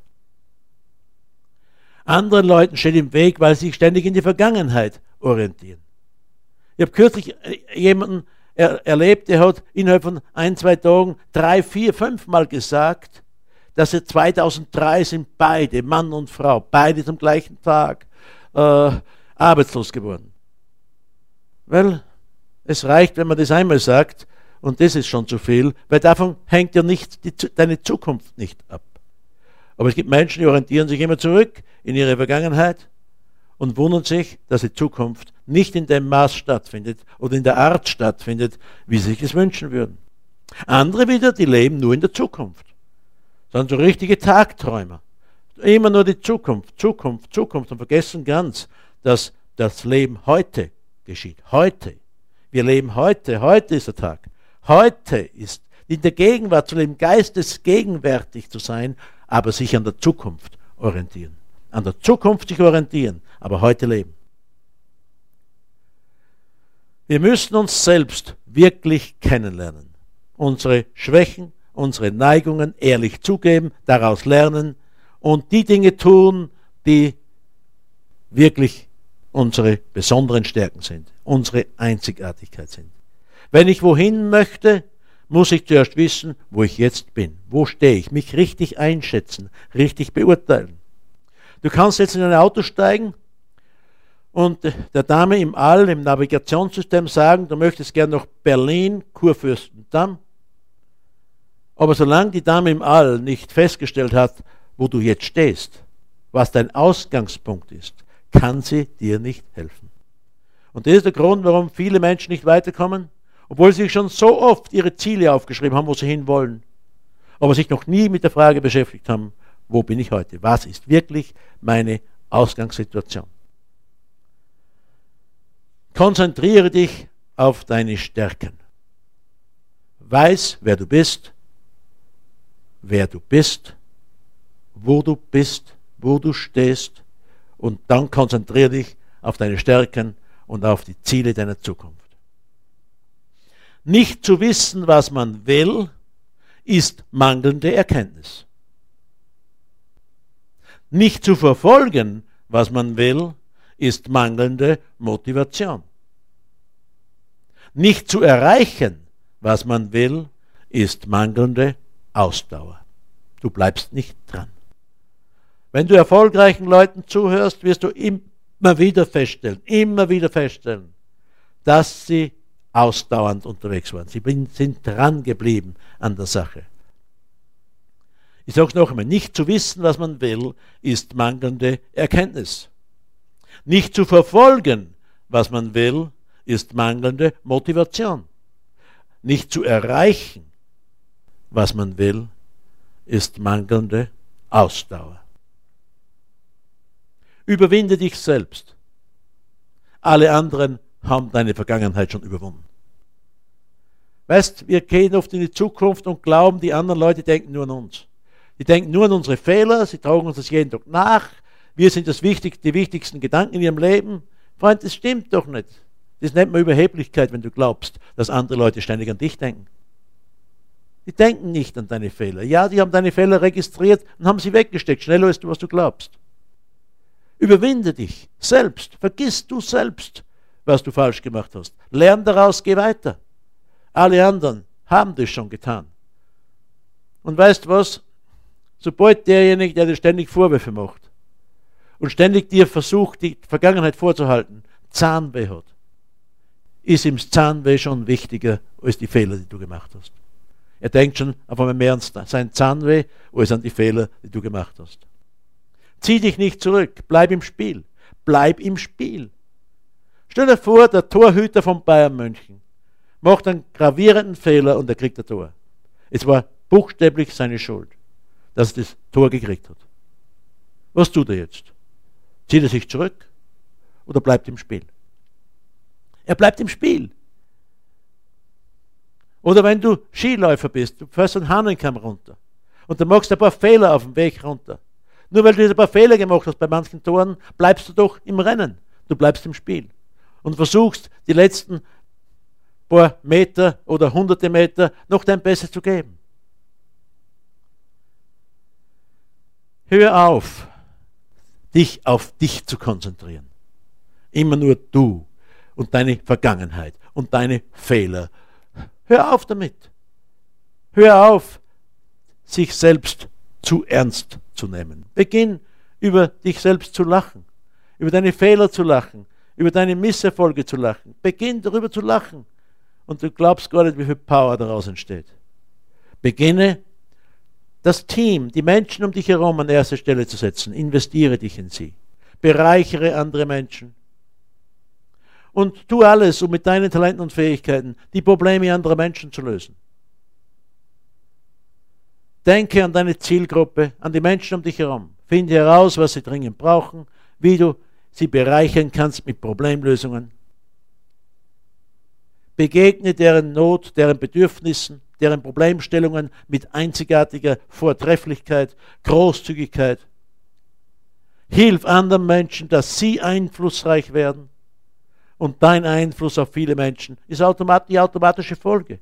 Anderen Leuten steht im Weg, weil sie sich ständig in die Vergangenheit orientieren. Ich habe kürzlich jemanden er, erlebt, der hat innerhalb von ein, zwei Tagen drei, vier, fünf Mal gesagt, dass er zweitausenddrei sind beide, Mann und Frau, beide zum gleichen Tag äh, arbeitslos geworden. Weil es reicht, wenn man das einmal sagt, und das ist schon zu viel, weil davon hängt ja nicht die, deine Zukunft nicht ab. Aber es gibt Menschen, die orientieren sich immer zurück in ihre Vergangenheit und wundern sich, dass die Zukunft nicht in dem Maß stattfindet oder in der Art stattfindet, wie sie sich es wünschen würden. Andere wieder, die leben nur in der Zukunft. Das sind so richtige Tagträumer. Immer nur die Zukunft, Zukunft, Zukunft und vergessen ganz, dass das Leben heute geschieht. Heute. Wir leben heute. Heute ist der Tag. Heute ist in der Gegenwart zu leben, geistesgegenwärtig zu sein, aber sich an der Zukunft orientieren. An der Zukunft sich orientieren, aber heute leben. Wir müssen uns selbst wirklich kennenlernen. Unsere Schwächen, unsere Neigungen ehrlich zugeben, daraus lernen und die Dinge tun, die wirklich unsere besonderen Stärken sind, unsere Einzigartigkeit sind. Wenn ich wohin möchte, muss ich zuerst wissen, wo ich jetzt bin. Wo stehe ich? Mich richtig einschätzen, richtig beurteilen. Du kannst jetzt in ein Auto steigen und der Dame im All, im Navigationssystem sagen, du möchtest gern nach Berlin, Kurfürstendamm. Aber solange die Dame im All nicht festgestellt hat, wo du jetzt stehst, was dein Ausgangspunkt ist, kann sie dir nicht helfen. Und das ist der Grund, warum viele Menschen nicht weiterkommen, obwohl sie sich schon so oft ihre Ziele aufgeschrieben haben, wo sie hinwollen, aber sich noch nie mit der Frage beschäftigt haben, wo bin ich heute? Was ist wirklich meine Ausgangssituation? Konzentriere dich auf deine Stärken. Weiß, wer du bist, wer du bist, wo du bist, wo du stehst, und dann konzentriere dich auf deine Stärken und auf die Ziele deiner Zukunft. Nicht zu wissen, was man will, ist mangelnde Erkenntnis. Nicht zu verfolgen, was man will, ist mangelnde Motivation. Nicht zu erreichen, was man will, ist mangelnde Ausdauer. Du bleibst nicht dran. Wenn du erfolgreichen Leuten zuhörst, wirst du immer wieder feststellen, immer wieder feststellen, dass sie ausdauernd unterwegs waren. Sie sind dran geblieben an der Sache. Ich sage es noch einmal, nicht zu wissen, was man will, ist mangelnde Erkenntnis. Nicht zu verfolgen, was man will, ist mangelnde Motivation. Nicht zu erreichen, was man will, ist mangelnde Ausdauer. Überwinde dich selbst. Alle anderen haben deine Vergangenheit schon überwunden. Weißt, wir gehen oft in die Zukunft und glauben, die anderen Leute denken nur an uns. Die denken nur an unsere Fehler, sie tragen uns das jeden Tag nach. Wir sind das Wichtig, die wichtigsten Gedanken in ihrem Leben. Freund, das stimmt doch nicht. Das nennt man Überheblichkeit, wenn du glaubst, dass andere Leute ständig an dich denken. Die denken nicht an deine Fehler. Ja, die haben deine Fehler registriert und haben sie weggesteckt, schneller als du, was du glaubst. Überwinde dich selbst. Vergiss du selbst, was du falsch gemacht hast. Lern daraus, geh weiter. Alle anderen haben das schon getan. Und weißt du was? Sobald derjenige, der dir ständig Vorwürfe macht und ständig dir versucht, die Vergangenheit vorzuhalten, Zahnweh hat, ist ihm das Zahnweh schon wichtiger als die Fehler, die du gemacht hast. Er denkt schon auf einmal mehr an sein Zahnweh als an die Fehler, die du gemacht hast. Zieh dich nicht zurück, bleib im Spiel. Bleib im Spiel. Stell dir vor, der Torhüter von Bayern München macht einen gravierenden Fehler und er kriegt ein Tor. Es war buchstäblich seine Schuld, dass er das Tor gekriegt hat. Was tut er jetzt? Zieht er sich zurück oder bleibt im Spiel? Er bleibt im Spiel. Oder wenn du Skiläufer bist, du fährst einen Hahnenkamm runter und du machst ein paar Fehler auf dem Weg runter. Nur weil du ein paar Fehler gemacht hast bei manchen Toren, bleibst du doch im Rennen. Du bleibst im Spiel. Und versuchst, die letzten paar Meter oder hunderte Meter noch dein Bestes zu geben. Hör auf, dich auf dich zu konzentrieren. Immer nur du und deine Vergangenheit und deine Fehler. Hör auf damit. Hör auf, sich selbst zu ernst zu nehmen. Beginn, über dich selbst zu lachen, über deine Fehler zu lachen, über deine Misserfolge zu lachen. Beginn darüber zu lachen und du glaubst gar nicht, wie viel Power daraus entsteht. Beginne, das Team, die Menschen um dich herum an erste Stelle zu setzen. Investiere dich in sie. Bereichere andere Menschen. Und tu alles, um mit deinen Talenten und Fähigkeiten die Probleme anderer Menschen zu lösen. Denke an deine Zielgruppe, an die Menschen um dich herum. Finde heraus, was sie dringend brauchen, wie du sie bereichern kannst mit Problemlösungen. Begegne deren Not, deren Bedürfnissen, deren Problemstellungen mit einzigartiger Vortrefflichkeit, Großzügigkeit. Hilf anderen Menschen, dass sie einflussreich werden. Und dein Einfluss auf viele Menschen ist automat- die automatische Folge.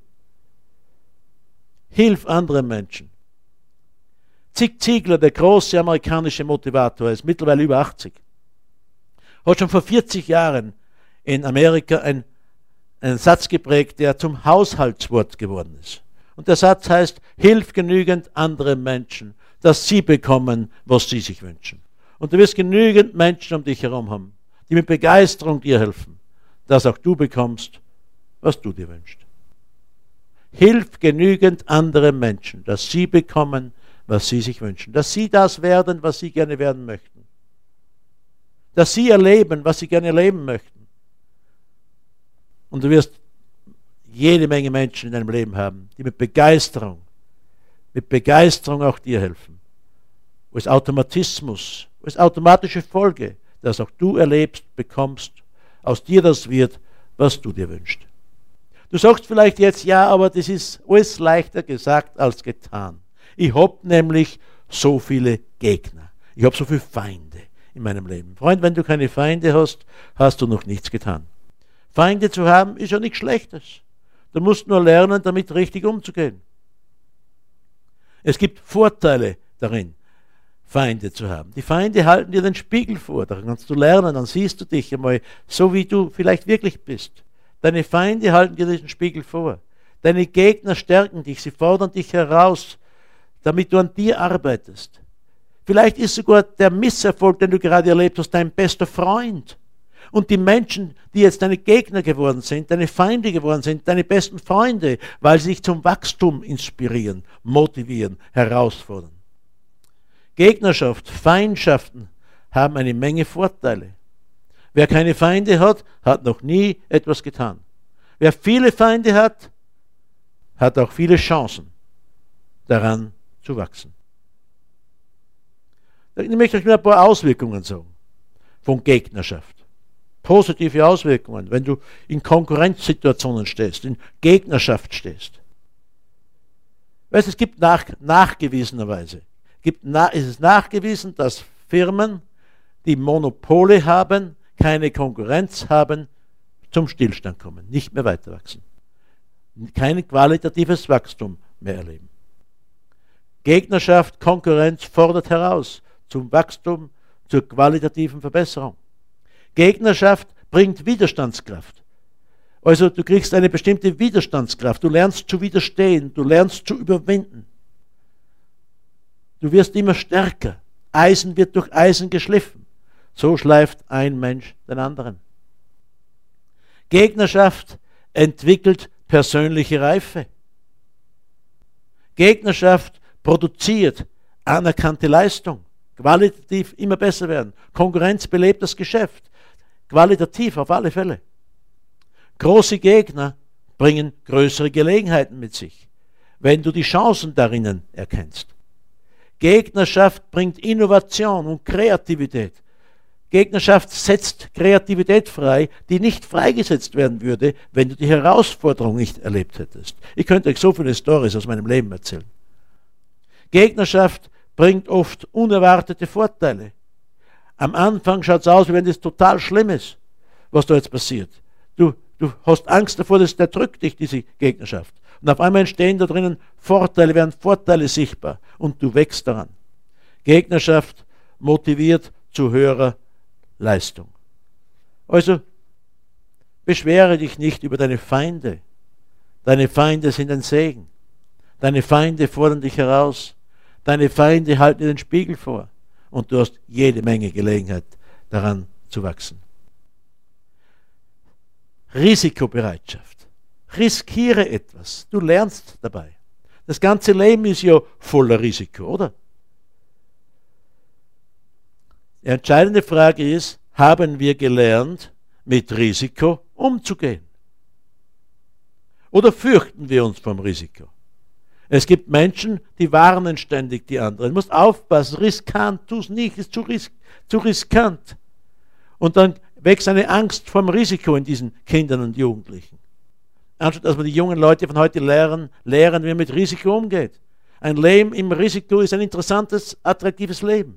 Hilf anderen Menschen. Zig Ziglar, der große amerikanische Motivator, ist mittlerweile über achtzig, hat schon vor vierzig Jahren in Amerika ein, einen Satz geprägt, der zum Haushaltswort geworden ist. Und der Satz heißt, hilf genügend anderen Menschen, dass sie bekommen, was sie sich wünschen. Und du wirst genügend Menschen um dich herum haben, die mit Begeisterung dir helfen, dass auch du bekommst, was du dir wünschst. Hilf genügend anderen Menschen, dass sie bekommen, was sie sich wünschen. Dass sie das werden, was sie gerne werden möchten. Dass sie erleben, was sie gerne erleben möchten. Und du wirst jede Menge Menschen in deinem Leben haben, die mit Begeisterung, mit Begeisterung auch dir helfen. Als Automatismus, als automatische Folge, dass auch du erlebst, bekommst, aus dir das wird, was du dir wünschst. Du sagst vielleicht jetzt, ja, aber das ist alles leichter gesagt als getan. Ich habe nämlich so viele Gegner. Ich habe so viele Feinde in meinem Leben. Freund, wenn du keine Feinde hast, hast du noch nichts getan. Feinde zu haben, ist ja nichts Schlechtes. Du musst nur lernen, damit richtig umzugehen. Es gibt Vorteile darin, Feinde zu haben. Die Feinde halten dir den Spiegel vor. Daran kannst du lernen, dann siehst du dich einmal so, wie du vielleicht wirklich bist. Deine Feinde halten dir diesen Spiegel vor. Deine Gegner stärken dich, sie fordern dich heraus, damit du an dir arbeitest. Vielleicht ist sogar der Misserfolg, den du gerade erlebt hast, dein bester Freund. Und die Menschen, die jetzt deine Gegner geworden sind, deine Feinde geworden sind, deine besten Freunde, weil sie dich zum Wachstum inspirieren, motivieren, herausfordern. Gegnerschaft, Feindschaften haben eine Menge Vorteile. Wer keine Feinde hat, hat noch nie etwas getan. Wer viele Feinde hat, hat auch viele Chancen, daran zu wachsen. Ich möchte euch nur ein paar Auswirkungen sagen von Gegnerschaft. Positive Auswirkungen, wenn du in Konkurrenzsituationen stehst, in Gegnerschaft stehst. Weißt, es gibt nach, nachgewiesenerweise, gibt, na, ist es nachgewiesen, dass Firmen, die Monopole haben, keine Konkurrenz haben, zum Stillstand kommen, nicht mehr weiter wachsen. Kein qualitatives Wachstum mehr erleben. Gegnerschaft, Konkurrenz fordert heraus zum Wachstum, zur qualitativen Verbesserung. Gegnerschaft bringt Widerstandskraft. Also du kriegst eine bestimmte Widerstandskraft, du lernst zu widerstehen, du lernst zu überwinden. Du wirst immer stärker. Eisen wird durch Eisen geschliffen. So schleift ein Mensch den anderen. Gegnerschaft entwickelt persönliche Reife. Gegnerschaft produziert anerkannte Leistung. Qualitativ immer besser werden. Konkurrenz belebt das Geschäft. Qualitativ auf alle Fälle. Große Gegner bringen größere Gelegenheiten mit sich, wenn du die Chancen darinnen erkennst. Gegnerschaft bringt Innovation und Kreativität. Gegnerschaft setzt Kreativität frei, die nicht freigesetzt werden würde, wenn du die Herausforderung nicht erlebt hättest. Ich könnte euch so viele Storys aus meinem Leben erzählen. Gegnerschaft bringt oft unerwartete Vorteile. Am Anfang schaut es aus, wie wenn das total schlimm ist, was da jetzt passiert. Du, du hast Angst davor, dass der drückt dich, diese Gegnerschaft. Und auf einmal entstehen da drinnen Vorteile, werden Vorteile sichtbar und du wächst daran. Gegnerschaft motiviert zu höherer Leistung. Also beschwere dich nicht über deine Feinde. Deine Feinde sind ein Segen. Deine Feinde fordern dich heraus. Deine Feinde halten dir den Spiegel vor. Und du hast jede Menge Gelegenheit, daran zu wachsen. Risikobereitschaft. Riskiere etwas. Du lernst dabei. Das ganze Leben ist ja voller Risiko, oder? Die entscheidende Frage ist, haben wir gelernt, mit Risiko umzugehen? Oder fürchten wir uns vom Risiko? Es gibt Menschen, die warnen ständig die anderen. Du musst aufpassen, riskant, tu es nicht, ist zu, ris zu riskant. Und dann wächst eine Angst vom Risiko in diesen Kindern und Jugendlichen. Anstatt dass wir die jungen Leute von heute lernen, lehren, wie man mit Risiko umgeht. Ein Leben im Risiko ist ein interessantes, attraktives Leben.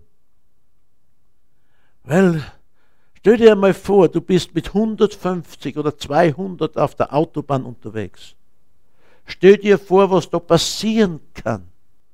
Weil, stell dir mal vor, du bist mit hundertfünfzig oder zweihundert auf der Autobahn unterwegs. Stell dir vor, was da passieren kann.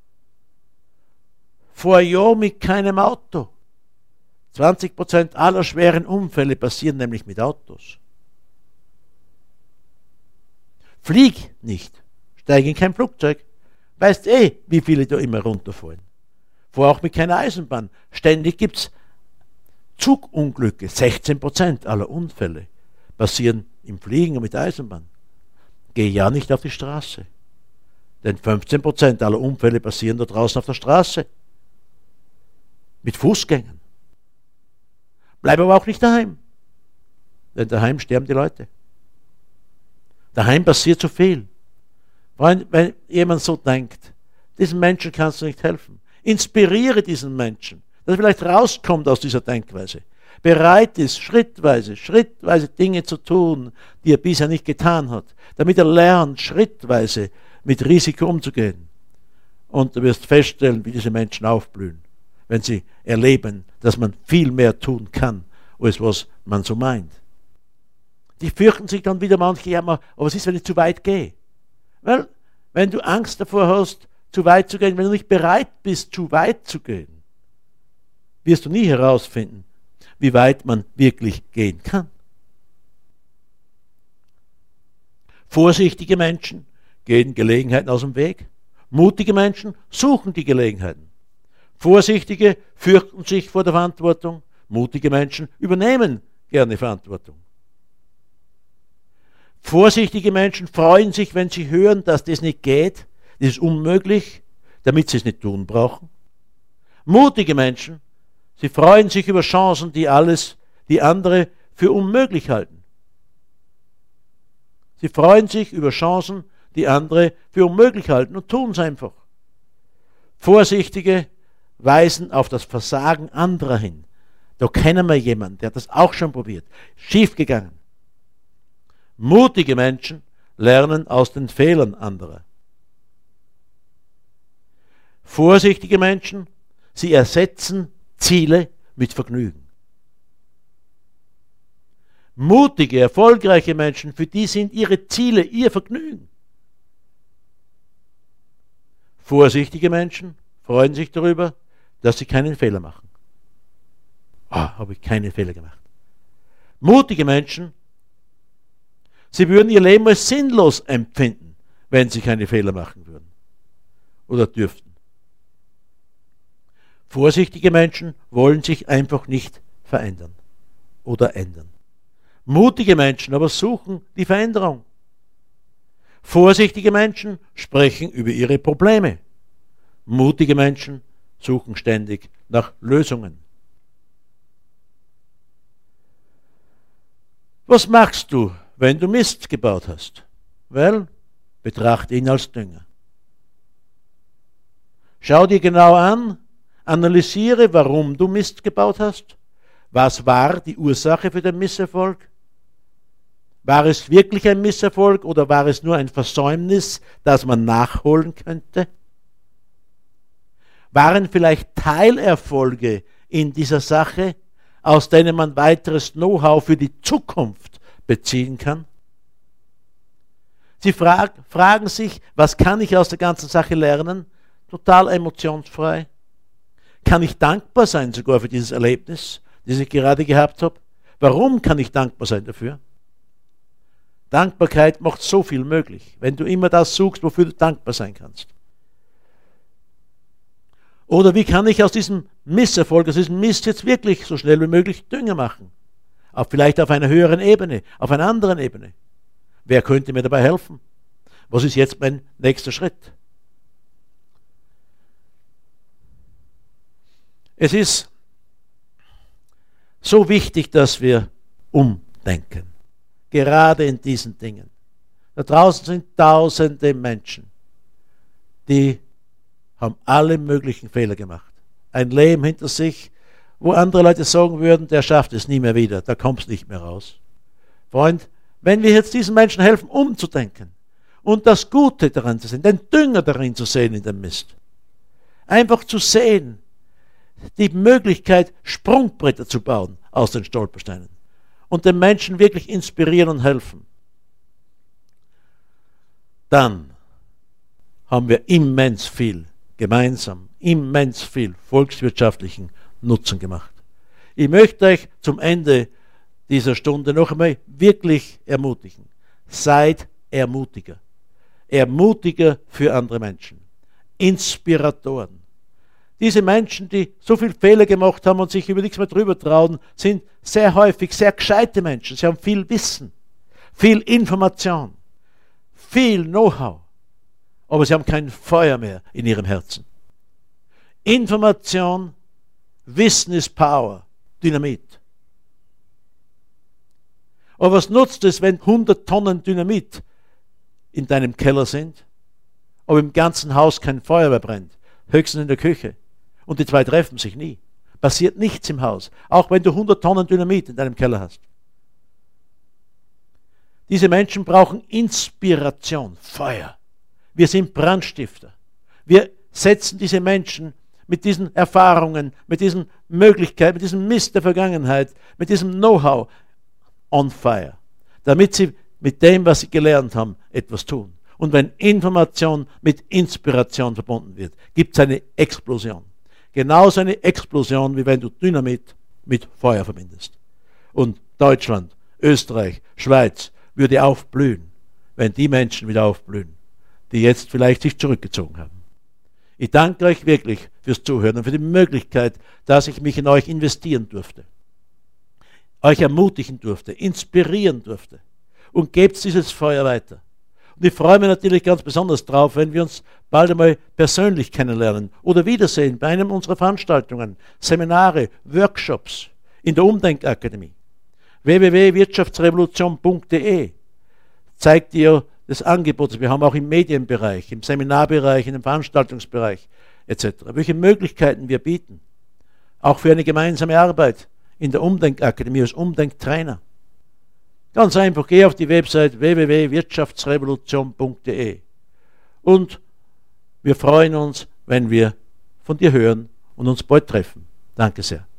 Vor ein Jahr mit keinem Auto. zwanzig Prozent aller schweren Unfälle passieren nämlich mit Autos. Flieg nicht. Steig in kein Flugzeug. Weißt eh, wie viele da immer runterfallen. Vor auch mit keiner Eisenbahn. Ständig gibt es Zugunglücke. sechzehn Prozent aller Unfälle passieren im Fliegen und mit der Eisenbahn. Geh ja nicht auf die Straße. Denn fünfzehn Prozent aller Unfälle passieren da draußen auf der Straße. Mit Fußgängern. Bleib aber auch nicht daheim. Denn daheim sterben die Leute. Daheim passiert so viel. Freund, wenn jemand so denkt, diesem Menschen kannst du nicht helfen. Inspiriere diesen Menschen, dass er vielleicht rauskommt aus dieser Denkweise. Bereit ist, schrittweise, schrittweise Dinge zu tun, die er bisher nicht getan hat, damit er lernt, schrittweise mit Risiko umzugehen. Und du wirst feststellen, wie diese Menschen aufblühen, wenn sie erleben, dass man viel mehr tun kann, als was man so meint. Die fürchten sich dann wieder manche, ja, aber was ist, wenn ich zu weit gehe? Weil, wenn du Angst davor hast, zu weit zu gehen, wenn du nicht bereit bist, zu weit zu gehen, wirst du nie herausfinden, wie weit man wirklich gehen kann. Vorsichtige Menschen gehen Gelegenheiten aus dem Weg. Mutige Menschen suchen die Gelegenheiten. Vorsichtige fürchten sich vor der Verantwortung. Mutige Menschen übernehmen gerne Verantwortung. Vorsichtige Menschen freuen sich, wenn sie hören, dass das nicht geht, das ist unmöglich, damit sie es nicht tun brauchen. Mutige Menschen, sie freuen sich über Chancen, die alles, die andere für unmöglich halten. Sie freuen sich über Chancen, die andere für unmöglich halten und tun es einfach. Vorsichtige weisen auf das Versagen anderer hin. Da kennen wir jemanden, der hat das auch schon probiert. Schiefgegangen. Mutige Menschen lernen aus den Fehlern anderer. Vorsichtige Menschen, sie ersetzen Ziele mit Vergnügen. Mutige, erfolgreiche Menschen, für die sind ihre Ziele ihr Vergnügen. Vorsichtige Menschen freuen sich darüber, dass sie keinen Fehler machen. Ah, habe ich keine Fehler gemacht. Mutige Menschen, sie würden ihr Leben als sinnlos empfinden, wenn sie keine Fehler machen würden oder dürften. Vorsichtige Menschen wollen sich einfach nicht verändern oder ändern. Mutige Menschen aber suchen die Veränderung. Vorsichtige Menschen sprechen über ihre Probleme. Mutige Menschen suchen ständig nach Lösungen. Was machst du, wenn du Mist gebaut hast? Well, betrachte ihn als Dünger. Schau dir genau an, analysiere, warum du Mist gebaut hast. Was war die Ursache für den Misserfolg? War es wirklich ein Misserfolg oder war es nur ein Versäumnis, das man nachholen könnte? Waren vielleicht Teilerfolge in dieser Sache, aus denen man weiteres Know-how für die Zukunft beziehen kann? Sie frag, fragen sich, was kann ich aus der ganzen Sache lernen? Total emotionsfrei. Kann ich dankbar sein sogar für dieses Erlebnis, das ich gerade gehabt habe? Warum kann ich dankbar sein dafür? Dankbarkeit macht so viel möglich, wenn du immer das suchst, wofür du dankbar sein kannst. Oder wie kann ich aus diesem Misserfolg, aus diesem Mist jetzt wirklich so schnell wie möglich Dünger machen? Auch vielleicht auf einer höheren Ebene, auf einer anderen Ebene. Wer könnte mir dabei helfen? Was ist jetzt mein nächster Schritt? Es ist so wichtig, dass wir umdenken. Gerade in diesen Dingen. Da draußen sind tausende Menschen, die haben alle möglichen Fehler gemacht. Ein Leben hinter sich, wo andere Leute sagen würden, der schafft es nie mehr wieder, da kommst du nicht mehr raus. Freund, wenn wir jetzt diesen Menschen helfen, umzudenken und das Gute daran zu sehen, den Dünger darin zu sehen in dem Mist, einfach zu sehen, die Möglichkeit, Sprungbretter zu bauen aus den Stolpersteinen und den Menschen wirklich inspirieren und helfen, dann haben wir immens viel gemeinsam, immens viel volkswirtschaftlichen Nutzen gemacht. Ich möchte euch zum Ende dieser Stunde noch einmal wirklich ermutigen. Seid Ermutiger. Ermutiger für andere Menschen. Inspiratoren. Diese Menschen, die so viel Fehler gemacht haben und sich über nichts mehr drüber trauen, sind sehr häufig sehr gescheite Menschen. Sie haben viel Wissen, viel Information, viel Know-how, aber sie haben kein Feuer mehr in ihrem Herzen. Information, Wissen ist Power, Dynamit. Aber was nutzt es, wenn hundert Tonnen Dynamit in deinem Keller sind, aber im ganzen Haus kein Feuer mehr brennt, höchstens in der Küche, und die zwei treffen sich nie? Passiert nichts im Haus, auch wenn du hundert Tonnen Dynamit in deinem Keller hast. Diese Menschen brauchen Inspiration, Feuer. Wir sind Brandstifter. Wir setzen diese Menschen mit diesen Erfahrungen, mit diesen Möglichkeiten, mit diesem Mist der Vergangenheit, mit diesem Know-how on fire, damit sie mit dem, was sie gelernt haben, etwas tun. Und wenn Information mit Inspiration verbunden wird, gibt es eine Explosion. Genauso eine Explosion, wie wenn du Dynamit mit Feuer verbindest. Und Deutschland, Österreich, Schweiz würde aufblühen, wenn die Menschen wieder aufblühen, die jetzt vielleicht sich zurückgezogen haben. Ich danke euch wirklich fürs Zuhören und für die Möglichkeit, dass ich mich in euch investieren durfte, euch ermutigen durfte, inspirieren durfte, und gebt dieses Feuer weiter. Und ich freue mich natürlich ganz besonders drauf, wenn wir uns bald einmal persönlich kennenlernen oder wiedersehen bei einem unserer Veranstaltungen, Seminare, Workshops in der Umdenkakademie. w w w punkt wirtschaftsrevolution punkt d e zeigt dir das Angebot. Wir haben auch im Medienbereich, im Seminarbereich, in dem Veranstaltungsbereich et cetera, welche Möglichkeiten wir bieten. Auch für eine gemeinsame Arbeit in der Umdenkakademie als Umdenktrainer. Ganz einfach, geh auf die Website w w w punkt wirtschaftsrevolution punkt d e und wir freuen uns, wenn wir von dir hören und uns bald treffen. Danke sehr.